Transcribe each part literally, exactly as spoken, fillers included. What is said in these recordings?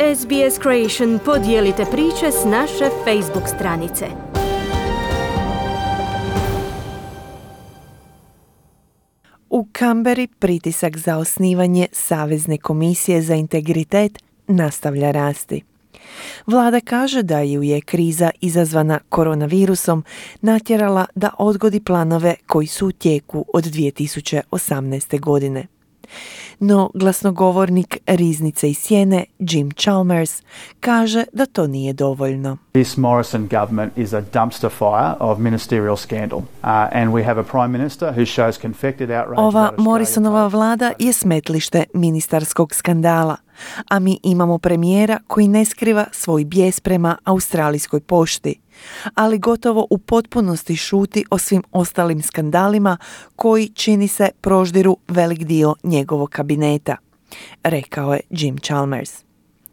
S B S Creation podijelite priče s naše Facebook stranice. U Canberri pritisak za osnivanje Savezne komisije za integritet nastavlja rasti. Vlada kaže da ju je kriza izazvana koronavirusom natjerala da odgodi planove koji su u tijeku od dvije tisuće osamnaeste. godine. No glasnogovornik Riznice iz Sjene, Jim Chalmers, kaže da to nije dovoljno. This Morrison government is a dumpster fire of ministerial scandal. Uh, and we have a prime minister who shows confected outrage. Ova Morrisonova vlada je smetlište ministarskog skandala, a mi imamo premijera koji ne skriva svoj bijes prema australijskoj pošti, ali gotovo u potpunosti šuti o svim ostalim skandalima koji, čini se, proždiru velik dio njegovog kabineta, rekao je Jim Chalmers.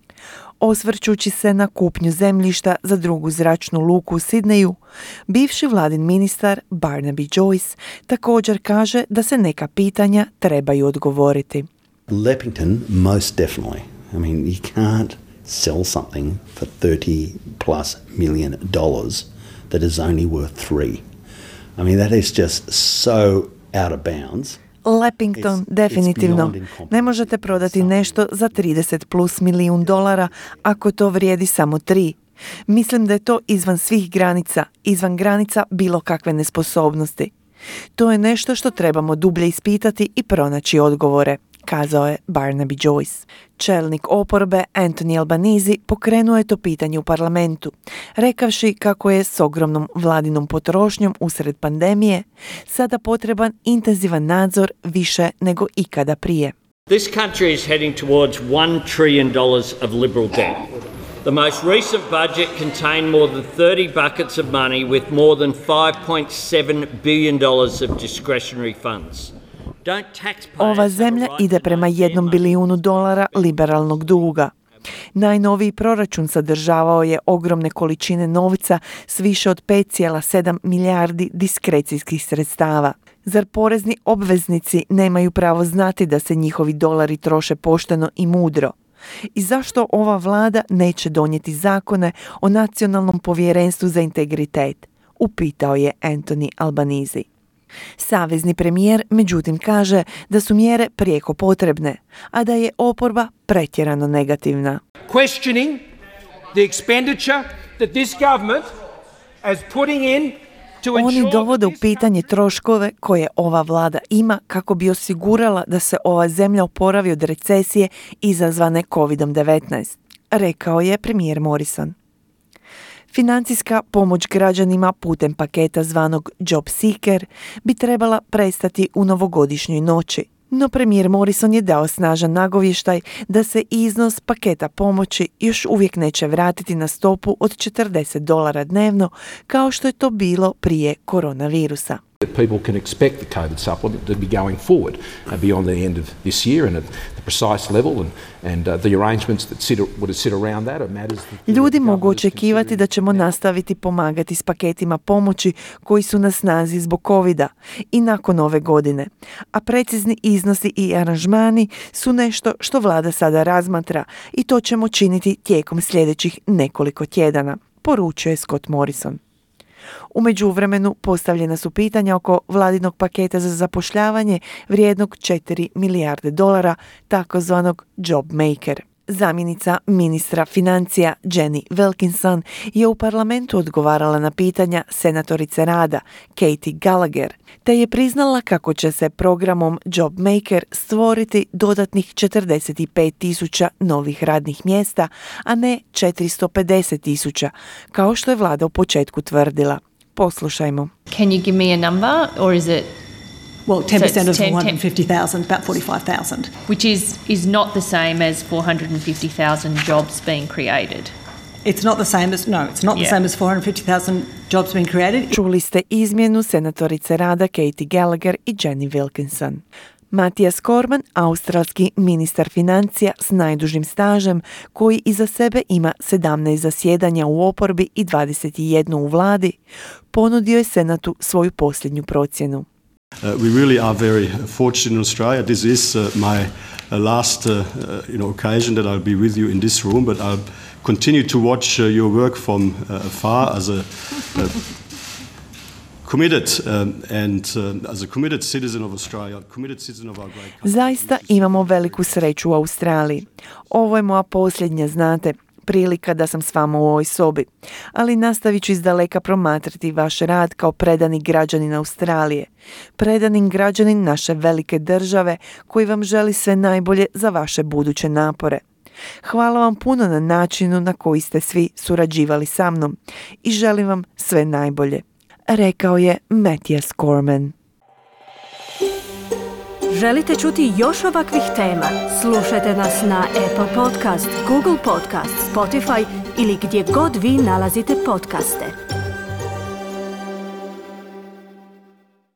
Osvrćući se na kupnju zemljišta za drugu zračnu luku u Sidneju, bivši vladin ministar Barnaby Joyce također kaže da se neka pitanja trebaju odgovoriti. Leppington, most definitely. I mean, you can't sell something for thirty plus million dollars that is only worth three. I mean, that is just so out of bounds. Leppington, definitivno. Ne možete prodati nešto za trideset plus milijun dolara ako to vrijedi samo tri. Mislim da je to izvan svih granica, izvan granica bilo kakve nesposobnosti. To je nešto što trebamo dublje ispitati i pronaći odgovore, kazao je Barnaby Joyce. Čelnik oporbe Anthony Albanese pokrenuo je to pitanje u parlamentu, rekavši kako je s ogromnom vladinom potrošnjom usred pandemije sada potreban intenzivan nadzor više nego ikada prije. This country is heading towards one trillion dollars of liberal debt. The most recent budget contained more than thirty buckets of money with more than five point seven billion dollars of discretionary funds. Ova zemlja ide prema jednom bilijunu dolara liberalnog duga. Najnoviji proračun sadržavao je ogromne količine novca s više od pet zarez sedam milijardi diskrecijskih sredstava. Zar porezni obveznici nemaju pravo znati da se njihovi dolari troše pošteno i mudro? I zašto ova vlada neće donijeti zakone o Nacionalnom povjerenstvu za integritet? Upitao je Anthony Albanese. Savezni premijer međutim kaže da su mjere prijeko potrebne, a da je oporba pretjerano negativna. Questioning the expenditure that this government is putting in to ensure. Oni dovode u pitanje troškove koje ova vlada ima kako bi osigurala da se ova zemlja oporavi od recesije izazvane covid devetnaest, rekao je premijer Morrison. Financijska pomoć građanima putem paketa zvanog Job Seeker bi trebala prestati u novogodišnjoj noći. No premijer Morrison je dao snažan nagovještaj da se iznos paketa pomoći još uvijek neće vratiti na stopu od četrdeset dolara dnevno kao što je to bilo prije koronavirusa. People can expect the COVID supplement to be going forward uh, beyond the end of this year and at the precise level and, and uh, the arrangements that sit, would sit around that are matters that Ljudi mogu očekivati da ćemo nastaviti pomagati s paketima pomoći koji su na snazi zbog covida i nakon ove godine. A precizni iznosi i aranžmani su nešto što vlada sada razmatra i to ćemo činiti tijekom sljedećih nekoliko tjedana, poručuje Scott Morrison. U međuvremenu postavljena su pitanja oko vladinog paketa za zapošljavanje vrijednog četiri milijarde dolara, takozvanog Job Maker. Zamjenica ministra financija Jenny Wilkinson je u parlamentu odgovarala na pitanja senatorice rada Katie Gallagher, te je priznala kako će se programom Job Maker stvoriti dodatnih četrdeset pet tisuća novih radnih mjesta, a ne četiristo pedeset tisuća, kao što je vlada u početku tvrdila. Poslušajmo. Can you give me a number or is it Well, ten percent of four hundred fifty thousand, about forty-five thousand. Which is, is not the same as four hundred fifty thousand jobs being created. It's not the same as, no, it's not yeah. the same as four hundred fifty thousand jobs being created. Čuli ste izmjenu senatorice rada Katie Gallagher i Jenny Wilkinson. Mathias Cormann, australski ministar financija s najdužim stažem, koji iza sebe ima sedamnaest zasjedanja u oporbi i dvadeset jedan u vladi, ponudio je Senatu svoju posljednju procjenu. Uh, we really are very fortunate in Australia. This is uh, my uh, last uh, uh, you know, occasion that I'll be with you in this room, but I'll continue to watch uh, your work from uh, afar as a uh, committed um, and uh, as a committed citizen of Australia, committed citizen of our great country. Zaista imamo veliku sreću u Australiji. Ovo je moja posljednja, znate, prilika da sam s vama u ovoj sobi, ali nastavit ću izdaleka promatrati vaš rad kao predani građanin Australije, predanin građanin naše velike države koji vam želi sve najbolje za vaše buduće napore. Hvala vam puno na načinu na koji ste svi surađivali sa mnom i želim vam sve najbolje, rekao je Matthias Cormann. Želite čuti još ovakvih tema? Slušajte nas na Apple Podcast, Google Podcast, Spotify ili gdje god vi nalazite podcaste.